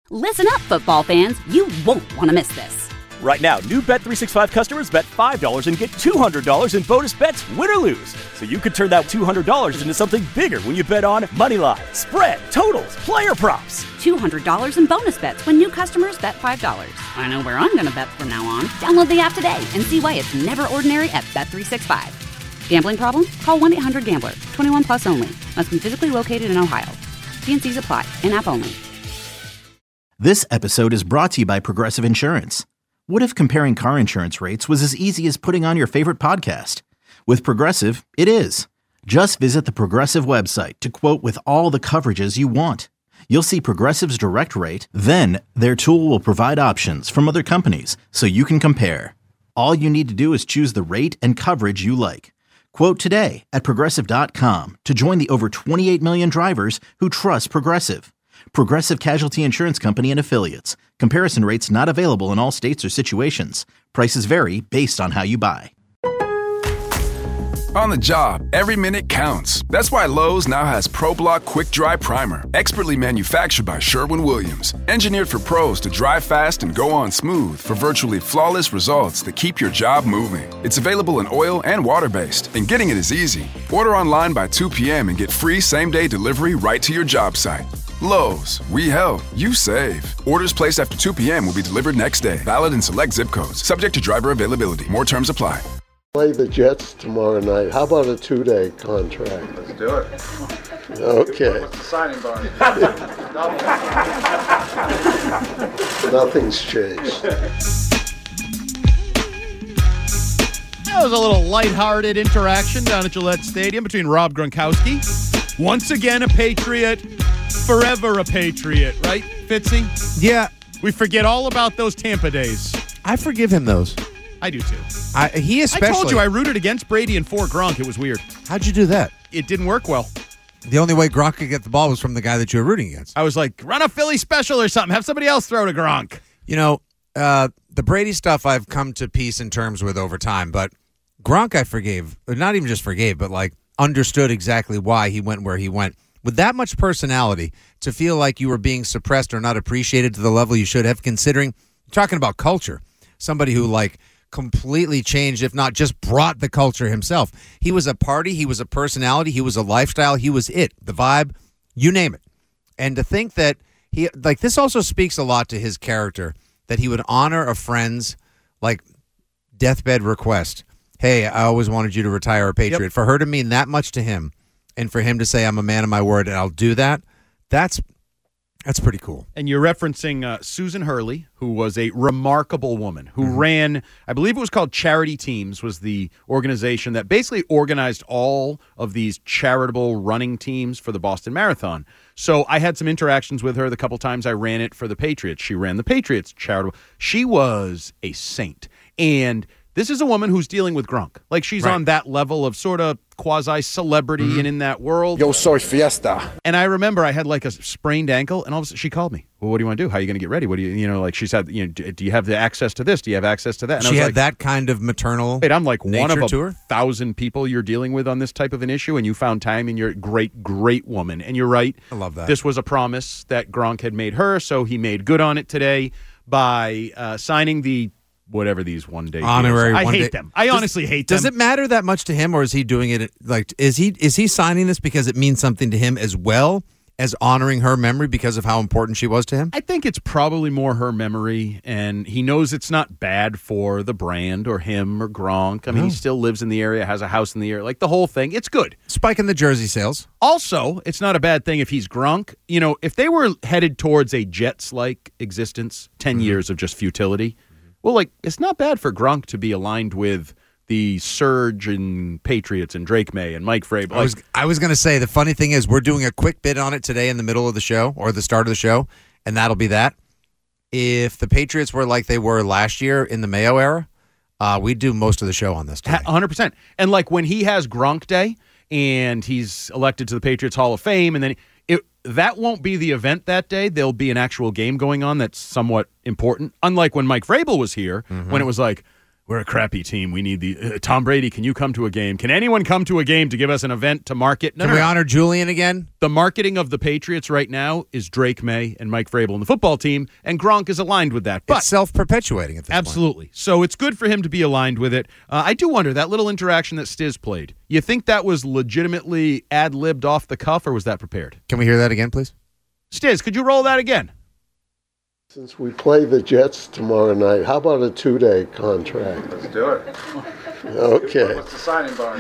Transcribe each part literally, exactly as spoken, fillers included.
Listen up, football fans. You won't want to miss this. Right now, new Bet three sixty-five customers bet five dollars and get two hundred dollars in bonus bets, win or lose. So you could turn that two hundred dollars into something bigger when you bet on moneyline, spread, totals, player props. two hundred dollars in bonus bets when new customers bet five dollars. I know where I'm going to bet from now on. Download the app today and see why it's never ordinary at Bet three sixty-five. Gambling problem? Call one eight hundred gambler. twenty-one plus only. Must be physically located in Ohio. T and C's apply. In-app only. This episode is brought to you by Progressive Insurance. What if comparing car insurance rates was as easy as putting on your favorite podcast? With Progressive, it is. Just visit the Progressive website to quote with all the coverages you want. You'll see Progressive's direct rate, then their tool will provide options from other companies so you can compare. All you need to do is choose the rate and coverage you like. Quote today at Progressive dot com to join the over twenty-eight million drivers who trust Progressive. Progressive Casualty Insurance Company and Affiliates. Comparison rates not available in all states or situations. Prices vary based on how you buy. On the job, every minute counts. That's why Lowe's now has ProBlock Quick Dry Primer, expertly manufactured by Sherwin-Williams. Engineered for pros to dry fast and go on smooth for virtually flawless results that keep your job moving. It's available in oil and water-based, and getting it is easy. Order online by two p.m. and get free same-day delivery right to your job site. Lowe's, we help, you save. Orders placed after two p.m. will be delivered next day. Valid in select zip codes. Subject to driver availability. More terms apply. Play the Jets tomorrow night. How about a two-day contract? Let's do it. Okay. What's the signing bonus? Nothing's changed. That was a little lighthearted interaction down at Gillette Stadium between Rob Gronkowski, once again a Patriot, forever a Patriot, right, Fitzy? Yeah. We forget all about those Tampa days. I forgive him those. I do too. I, he especially. I told you I rooted against Brady and for Gronk. It was weird. How'd you do that? It didn't work well. The only way Gronk could get the ball was from the guy that you were rooting against. I was like, run a Philly special or something. Have somebody else throw to Gronk. You know, uh, the Brady stuff I've come to peace in terms with over time, but Gronk I forgave. Not even just forgave, but like understood exactly why he went where he went. With that much personality, to feel like you were being suppressed or not appreciated to the level you should have, considering you're talking about culture. Somebody who like completely changed, if not just brought the culture himself. He was a party, he was a personality, he was a lifestyle, he was it, the vibe, you name it. And to think that he, like, this also speaks a lot to his character, that he would honor a friend's, like, deathbed request. Hey, I always wanted you to retire a Patriot. Yep. For her to mean that much to him, and for him to say, I'm a man of my word and I'll do that, that's that's pretty cool. And you're referencing uh, Susan Hurley, who was a remarkable woman who mm-hmm. ran, I believe it was called Charity Teams, was the organization that basically organized all of these charitable running teams for the Boston Marathon. So I had some interactions with her the couple times I ran it for the Patriots. She ran the Patriots charitable. She was a saint. And this is a woman who's dealing with Gronk. Like, she's right. on that level of sort of quasi-celebrity mm-hmm. and in that world. Yo soy fiesta. And I remember I had like a sprained ankle, and all of a sudden she called me. Well, what do you want to do? How are you going to get ready? What do you, you know, like she said, you know, do you have the access to this? Do you have access to that? And she I was had like, that kind of maternal wait, I'm like one of a tour? thousand people you're dealing with on this type of an issue, and you found time, and you're a great, great woman. And you're right. I love that. This was a promise that Gronk had made her, so he made good on it today by uh, signing the whatever these one day honorary deals. I one hate day. them. I does, honestly hate them. Does it matter that much to him, or is he doing it like is he is he signing this because it means something to him as well as honoring her memory because of how important she was to him? I think it's probably more her memory, and he knows it's not bad for the brand or him or Gronk. I mean, no. he still lives in the area, has a house in the area, like the whole thing. It's good. Spike in the jersey sales. Also, it's not a bad thing if he's Gronk. You know, if they were headed towards a Jets-like existence, ten mm-hmm. years of just futility, well, like, it's not bad for Gronk to be aligned with the surge and Patriots and Drake May and Mike Vrabel. Like, I was, I was going to say, the funny thing is we're doing a quick bit on it today in the middle of the show or the start of the show, and that'll be that. If the Patriots were like they were last year in the Mayo era, uh, we'd do most of the show on this today. one hundred percent. And, like, when he has Gronk Day and he's elected to the Patriots Hall of Fame, and then it, that won't be the event that day. There'll be an actual game going on that's somewhat important. Unlike when Mike Vrabel was here, mm-hmm. when it was like, we're a crappy team. We need the uh, Tom Brady. Can you come to a game? Can anyone come to a game to give us an event to market? No, Can no, we no. honor Julian again? The marketing of the Patriots right now is Drake May and Mike Vrabel and the football team, and Gronk is aligned with that. But It's self-perpetuating at this point. absolutely. So it's good for him to be aligned with it. Uh, I do wonder, that little interaction that Stiz played, you think that was legitimately ad-libbed off the cuff, or was that prepared? Can we hear that again, please? Stiz, could you roll that again? Since we play the Jets tomorrow night, how about a two-day contract? Let's do it. Okay. What's the signing bonus?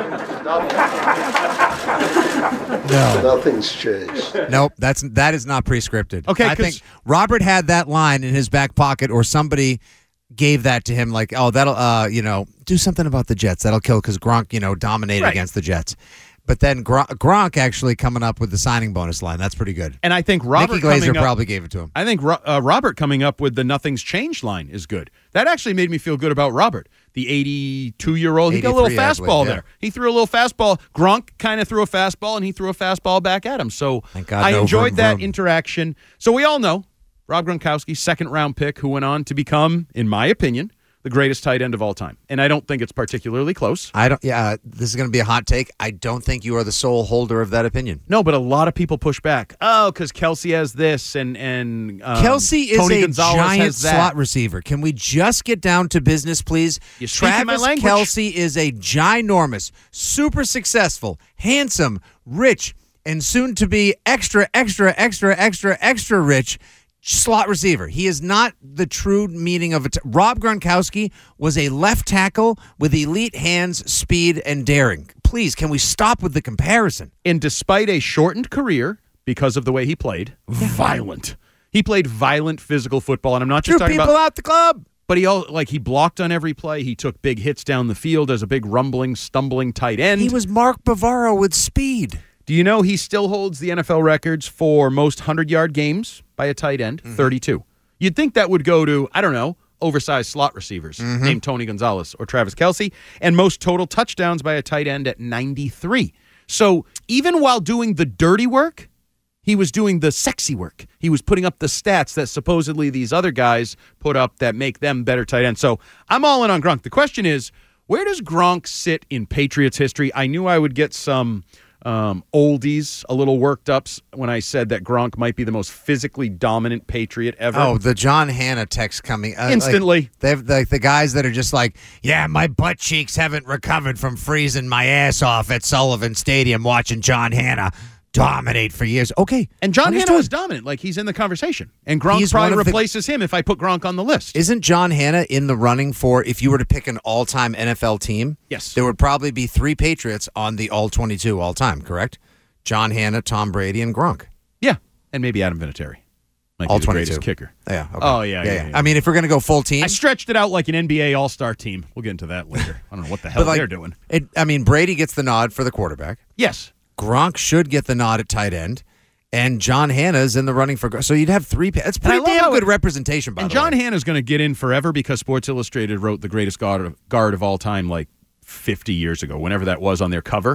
No. Nothing's changed. Nope, that's that is not pre-scripted. Okay, I 'cause- think Robert had that line in his back pocket, or somebody gave that to him, like, oh, that'll, uh, you know, do something about the Jets. That'll kill, because Gronk, you know, dominated Right. against the Jets. But then Gronk, Gronk actually coming up with the signing bonus line. That's pretty good. And I think Robert Mickey Glazer coming up- probably gave it to him. I think Ro- uh, Robert coming up with the nothing's changed line is good. That actually made me feel good about Robert, the eighty-two-year-old. He got a little eighty-three, I believe, fastball yeah. there. He threw a little fastball. Gronk kind of threw a fastball, and he threw a fastball back at him. So Thank God, I no enjoyed vroom, that vroom. interaction. So we all know Rob Gronkowski, second-round pick, who went on to become, in my opinion, the greatest tight end of all time. And I don't think it's particularly close. I don't. Yeah, this is going to be a hot take. I don't think you are the sole holder of that opinion. No, but a lot of people push back. Oh, because Kelsey has this, and and um, Kelsey is Tony a Gonzalez giant has that. slot receiver. Can we just get down to business, please? You speaking my Travis language. Kelsey is a ginormous, super successful, handsome, rich, and soon to be extra, extra, extra, extra, extra rich slot receiver. He is not the true meaning of it. Rob Gronkowski was a left tackle with elite hands, speed, and daring. Please, can we stop with the comparison? And despite a shortened career because of the way he played, violent. He played violent physical football, and I'm not just Threw talking people about. out the club. But he all like he blocked on every play. He took big hits down the field as a big rumbling, stumbling tight end. He was Mark Bavaro with speed. Do you know he still holds the N F L records for most hundred-yard games by a tight end? Mm-hmm. thirty-two. You'd think that would go to, I don't know, oversized slot receivers Mm-hmm. named Tony Gonzalez or Travis Kelsey, and most total touchdowns by a tight end at ninety-three. So even while doing the dirty work, he was doing the sexy work. He was putting up the stats that supposedly these other guys put up that make them better tight ends. So I'm all in on Gronk. The question is, where does Gronk sit in Patriots history? I knew I would get some um, oldies a little worked up when I said that Gronk might be the most physically dominant Patriot ever. Oh, the John Hanna text coming. Uh, Instantly. Like, they have like the guys that are just like, yeah, my butt cheeks haven't recovered from freezing my ass off at Sullivan Stadium watching John Hanna dominate for years. Okay. And John understood. Hanna was dominant. Like, he's in the conversation. And Gronk He's one probably of the- replaces him if I put Gronk on the list. Isn't John Hanna in the running for, if you were to pick an all-time N F L team? Yes. There would probably be three Patriots on the all twenty-two all-time, correct? John Hanna, Tom Brady, and Gronk. Yeah. And maybe Adam Vinatieri. Might All be the twenty-two. greatest kicker. Yeah. Okay. Oh, yeah, yeah, yeah. I mean, if we're going to go full team. I stretched it out like an N B A All-Star team. We'll get into that later. I don't know what the hell but like, they're doing. It, I mean, Brady gets the nod for the quarterback. Yes. Gronk should get the nod at tight end, and John Hanna's in the running for. So you'd have three. That's And I pretty love damn how good it- representation, by And the John way. Hanna's going to get in forever because Sports Illustrated wrote the greatest guard of, guard of all time like fifty years ago, whenever that was on their cover.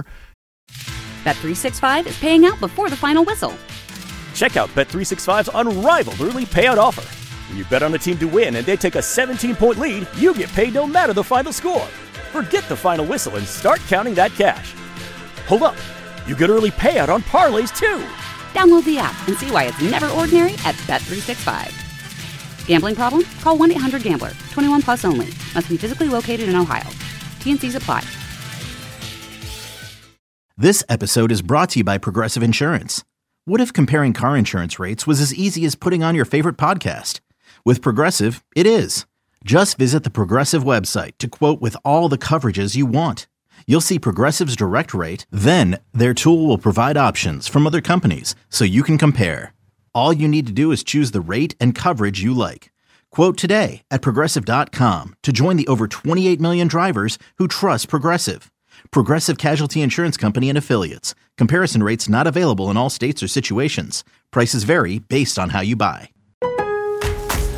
Bet three sixty-five is paying out before the final whistle. Check out Bet three sixty-five's unrivaled early payout offer. When you bet on a team to win and they take a seventeen-point lead, you get paid no matter the final score. Forget the final whistle and start counting that cash. Hold up. You get early payout on parlays, too. Download the app and see why it's never ordinary at Bet three sixty-five. Gambling problem? Call one eight hundred gambler. twenty-one plus only. Must be physically located in Ohio. T and Cs apply. This episode is brought to you by Progressive Insurance. What if comparing car insurance rates was as easy as putting on your favorite podcast? With Progressive, it is. Just visit the Progressive website to quote with all the coverages you want. You'll see Progressive's direct rate, then their tool will provide options from other companies so you can compare. All you need to do is choose the rate and coverage you like. Quote today at Progressive dot com to join the over twenty-eight million drivers who trust Progressive. Progressive Casualty Insurance Company and Affiliates. Comparison rates not available in all states or situations. Prices vary based on how you buy.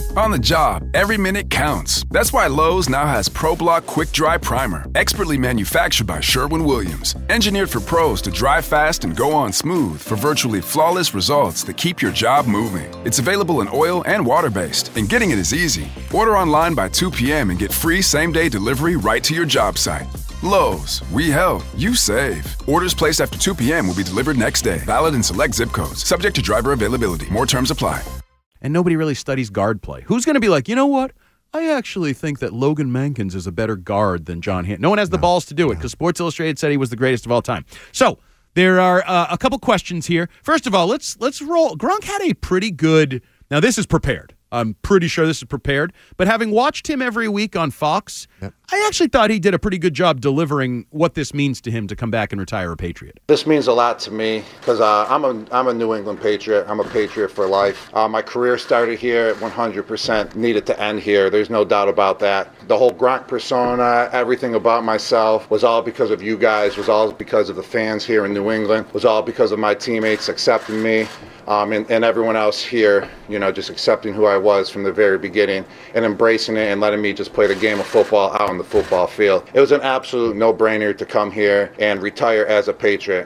On the job, every minute counts. That's why Lowe's now has ProBlock Quick Dry Primer, expertly manufactured by Sherwin-Williams. Engineered for pros to dry fast and go on smooth for virtually flawless results that keep your job moving. It's available in oil and water-based, and getting it is easy. Order online by two p.m. and get free same-day delivery right to your job site. Lowe's, we help, you save. Orders placed after two p.m. will be delivered next day. Valid in select zip codes. Subject to driver availability. More terms apply. And nobody really studies guard play. Who's going to be like, you know what? I actually think that Logan Mankins is a better guard than John Hanson. No one has the no, balls to do it because Sports Illustrated said he was the greatest of all time. So there are uh, a couple questions here. First of all, let's let's roll. Gronk had a pretty good. Now this is prepared. I'm pretty sure this is prepared. But having watched him every week on Fox, yep. I actually thought he did a pretty good job delivering what this means to him to come back and retire a Patriot. This means a lot to me because uh, I'm a I'm a New England Patriot. I'm a Patriot for life. Uh, my career started here at one hundred percent. Needed to end here. There's no doubt about that. The whole Gronk persona, everything about myself was all because of you guys, was all because of the fans here in New England, was all because of my teammates accepting me. Um, and, and everyone else here, you know, just accepting who I was from the very beginning and embracing it and letting me just play the game of football out on the football field. It was an absolute no-brainer to come here and retire as a Patriot.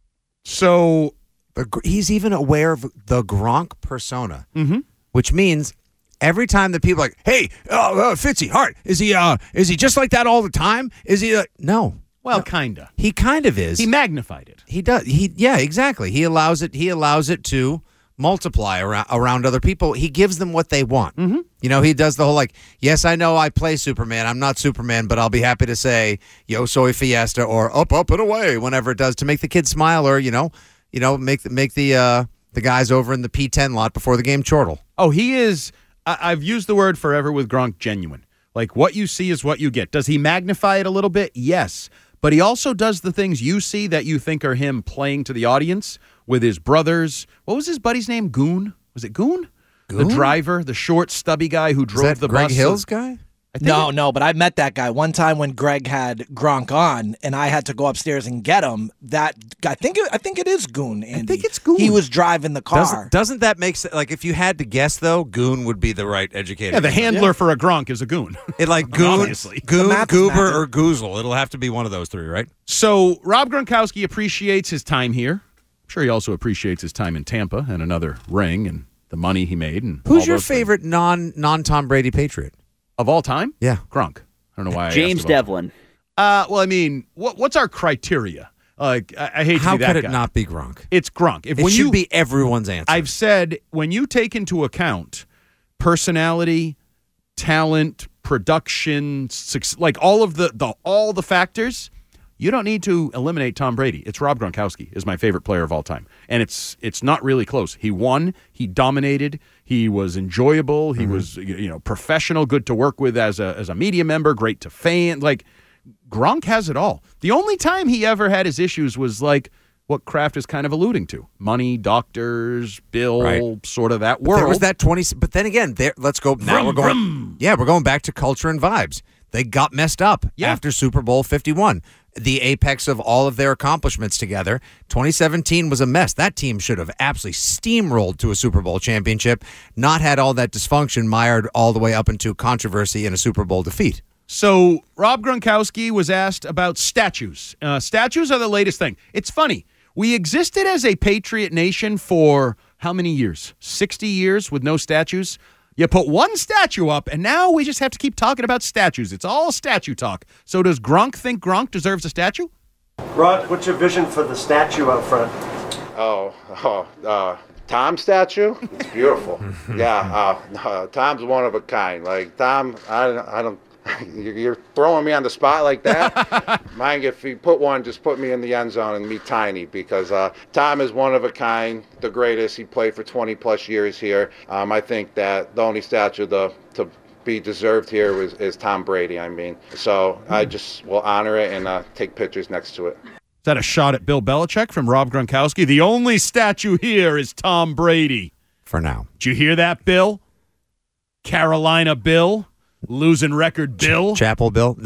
So he's even aware of the Gronk persona, mm-hmm. which means every time that people are like, hey, uh, uh, Fitzy, Hart, is he, uh, is he just like that all the time? Is he? Uh, no. Well, no. kinda. He kind of is. He magnified it. He does. He yeah, exactly. He allows it. He allows it to multiply around around other people. He gives them what they want. Mm-hmm. You know, he does the whole like, yes, I know I play Superman. I'm not Superman, but I'll be happy to say Yo Soy Fiesta or Up Up and Away whenever it does to make the kids smile or you know, you know, make make the uh, the guys over in the P ten lot before the game chortle. Oh, he is. I, I've used the word forever with Gronk. Genuine. Like what you see is what you get. Does he magnify it a little bit? Yes. But he also does the things you see that you think are him playing to the audience with his brothers. What was his buddy's name? Goon? Was it Goon? Goon? The driver, the short, stubby guy who drove Is that the Greg bus. Hill's guy? I think no, it, no, but I met that guy one time when Greg had Gronk on, and I had to go upstairs and get him. That I think it, I think it is Goon. Andy. I think it's Goon. He was driving the car. Doesn't, doesn't that make sense? Like if you had to guess, though, Goon would be the right educator. Yeah, the handler yeah. for a Gronk is a Goon. It like Goon, Obviously. Goon, Goober, or Goozle. It'll have to be one of those three, right? So Rob Gronkowski appreciates his time here. I'm sure he also appreciates his time in Tampa and another ring and the money he made. And who's all your those favorite things. non non Tom Brady Patriot? Of all time? Yeah. Gronk. I don't know why I James Devlin. Uh, well, I mean, what, what's our criteria? Like, I, I hate to How be that could it guy. not be Gronk? It's Gronk. If it when should you, be everyone's answer. I've said, when you take into account personality, talent, production, success, like all of the, the all the factors, you don't need to eliminate Tom Brady. It's Rob Gronkowski is my favorite player of all time. And it's it's not really close. He won. He dominated. He was enjoyable. He mm-hmm. was you know professional, good to work with as a as a media member, great to fan. Like Gronk has it all. The only time he ever had his issues was like what Kraft is kind of alluding to. Money, doctors, Bill, right. sort of that but world. There was that twenty but then again, there let's go now Vroom, we're going vroom. Yeah, we're going back to culture and vibes. They got messed up yeah. after Super Bowl fifty-one. The apex of all of their accomplishments together. twenty seventeen was a mess. That team should have absolutely steamrolled to a Super Bowl championship, not had all that dysfunction mired all the way up into controversy in a Super Bowl defeat. So Rob Gronkowski was asked about statues. Uh, statues are the latest thing. It's funny. We existed as a Patriot nation for how many years? sixty years with no statues? You put one statue up, and now we just have to keep talking about statues. It's all statue talk. So does Gronk think Gronk deserves a statue? Rod, what's your vision for the statue out front? Oh, oh uh, Tom statue? It's beautiful. yeah, uh, uh, Tom's one of a kind. Like, Tom, I, I don't... You're throwing me on the spot like that. Mind if you put one, just put me in the end zone and me tiny because uh, Tom is one of a kind, the greatest. He played for twenty plus years here. Um, I think that the only statue to, to be deserved here was, is Tom Brady. I mean, so I just will honor it and uh, take pictures next to it. Is that a shot at Bill Belichick from Rob Gronkowski? The only statue here is Tom Brady. For now. Did you hear that, Bill? Carolina Bill? Losing record Bill? Ch- Chapel Bill? No.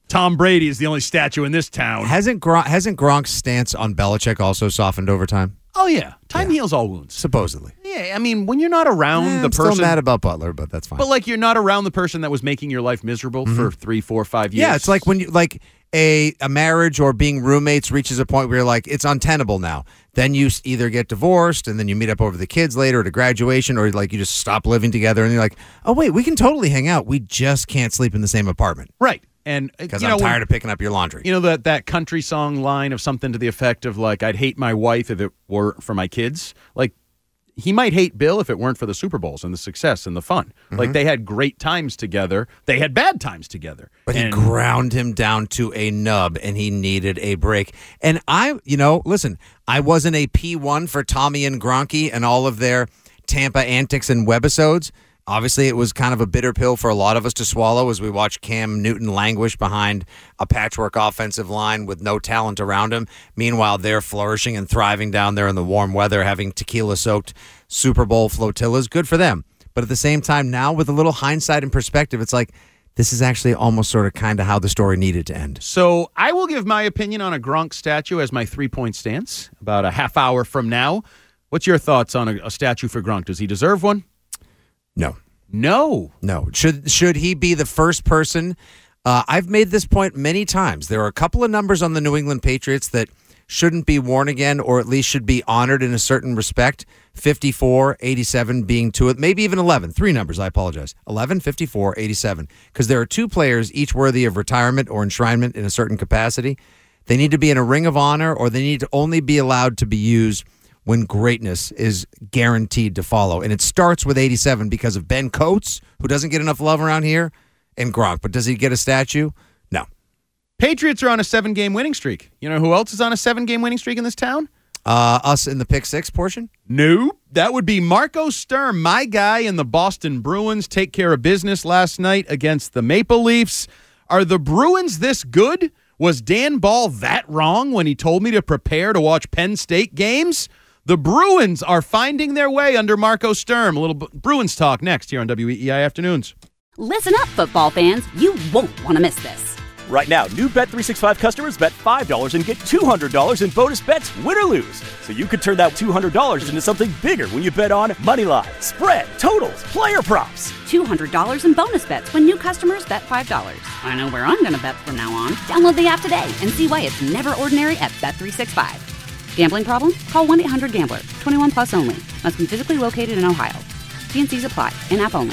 Tom Brady is the only statue in this town. Hasn't Gronk, hasn't Gronk's stance on Belichick also softened over time? Oh, yeah. Time yeah. heals all wounds. Supposedly. Yeah, I mean, when you're not around eh, the I'm person... still mad about Butler, but that's fine. But, like, you're not around the person that was making your life miserable mm-hmm. for three, four, five years. Yeah, it's like when you, like, a, a marriage or being roommates reaches a point where you're like, it's untenable now. Then you either get divorced, and then you meet up over the kids later at a graduation, or, like, you just stop living together, and you're like, oh, wait, we can totally hang out. We just can't sleep in the same apartment. Right. And because I'm know, tired when, of picking up your laundry. You know that that country song line of something to the effect of like, I'd hate my wife if it weren't for my kids. Like, he might hate Bill if it weren't for the Super Bowls and the success and the fun. Mm-hmm. Like, they had great times together. They had bad times together. But and, he ground him down to a nub, and he needed a break. And I, you know, listen, I wasn't a P one for Tommy and Gronky and all of their Tampa antics and webisodes. Obviously, it was kind of a bitter pill for a lot of us to swallow as we watched Cam Newton languish behind a patchwork offensive line with no talent around him. Meanwhile, they're flourishing and thriving down there in the warm weather, having tequila-soaked Super Bowl flotillas. Good for them. But at the same time, now with a little hindsight and perspective, it's like this is actually almost sort of kind of how the story needed to end. So I will give my opinion on a Gronk statue as my three-point stance about a half hour from now. What's your thoughts on a, a statue for Gronk? Does he deserve one? No. No. No. Should should he be the first person? Uh, I've made this point many times. There are a couple of numbers on the New England Patriots that shouldn't be worn again, or at least should be honored in a certain respect. fifty-four, eighty-seven being two, maybe even eleven. Three numbers, I apologize. eleven, fifty-four, eighty-seven. Because there are two players, each worthy of retirement or enshrinement in a certain capacity. They need to be in a ring of honor, or they need to only be allowed to be used when greatness is guaranteed to follow. And it starts with eighty-seven because of Ben Coates, who doesn't get enough love around here, and Gronk. But does he get a statue? No. Patriots are on a seven-game winning streak. You know who else is on a seven-game winning streak in this town? Uh, us in the pick six portion? No. That would be Marco Sturm, my guy in the Boston Bruins. Take care of business last night against the Maple Leafs. Are the Bruins this good? Was Dan Ball that wrong when he told me to prepare to watch Penn State games? The Bruins are finding their way under Marco Sturm. A little Bruins talk next here on W E E I Afternoons. Listen up, football fans. You won't want to miss this. Right now, new Bet three sixty-five customers bet five dollars and get two hundred dollars in bonus bets, win or lose. So you could turn that two hundred dollars into something bigger when you bet on money line, spread, totals, player props. two hundred dollars in bonus bets when new customers bet five dollars. I know where I'm going to bet from now on. Download the app today and see why it's never ordinary at Bet three sixty-five. Gambling problem? Call one eight hundred gambler. twenty-one plus only. Must be physically located in Ohio. T and C's apply. In-app only.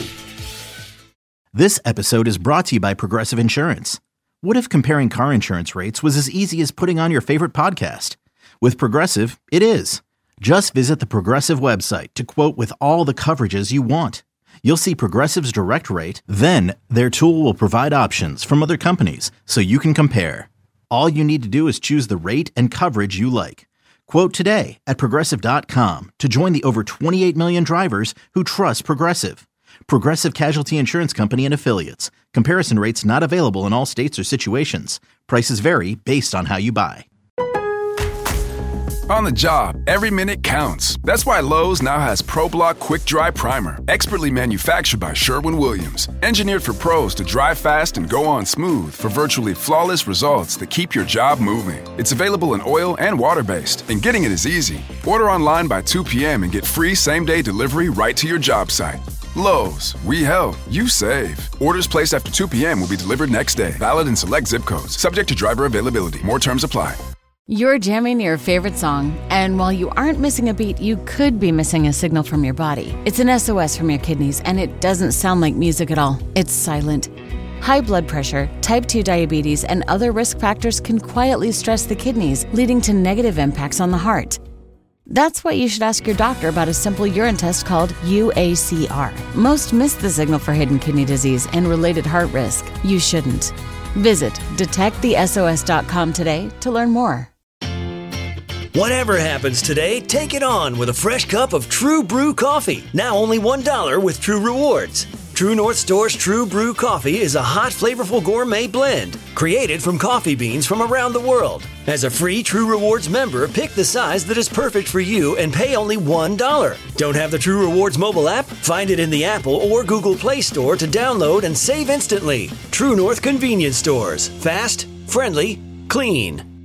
This episode is brought to you by Progressive Insurance. What if comparing car insurance rates was as easy as putting on your favorite podcast? With Progressive, it is. Just visit the Progressive website to quote with all the coverages you want. You'll see Progressive's direct rate, then their tool will provide options from other companies so you can compare. All you need to do is choose the rate and coverage you like. Quote today at Progressive dot com to join the over twenty-eight million drivers who trust Progressive. Progressive Casualty Insurance Company and Affiliates. Comparison rates not available in all states or situations. Prices vary based on how you buy. On the job, every minute counts. That's why Lowe's now has ProBlock Quick Dry Primer, expertly manufactured by Sherwin-Williams. Engineered for pros to dry fast and go on smooth for virtually flawless results that keep your job moving. It's available in oil and water-based, and getting it is easy. Order online by two p.m. and get free same-day delivery right to your job site. Lowe's, we help, you save. Orders placed after two p.m. will be delivered next day. Valid in select zip codes. Subject to driver availability. More terms apply. You're jamming your favorite song, and while you aren't missing a beat, you could be missing a signal from your body. It's an S O S from your kidneys, and it doesn't sound like music at all. It's silent. High blood pressure, type two diabetes, and other risk factors can quietly stress the kidneys, leading to negative impacts on the heart. That's why you should ask your doctor about a simple urine test called U A C R. Most miss the signal for hidden kidney disease and related heart risk. You shouldn't. Visit detect the S O S dot com today to learn more. Whatever happens today, take it on with a fresh cup of True Brew coffee. Now only one dollar with True Rewards. True North Store's True Brew Coffee is a hot, flavorful gourmet blend created from coffee beans from around the world. As a free True Rewards member, pick the size that is perfect for you and pay only one dollar. Don't have the True Rewards mobile app? Find it in the Apple or Google Play Store to download and save instantly. True North Convenience Stores. Fast, friendly, clean.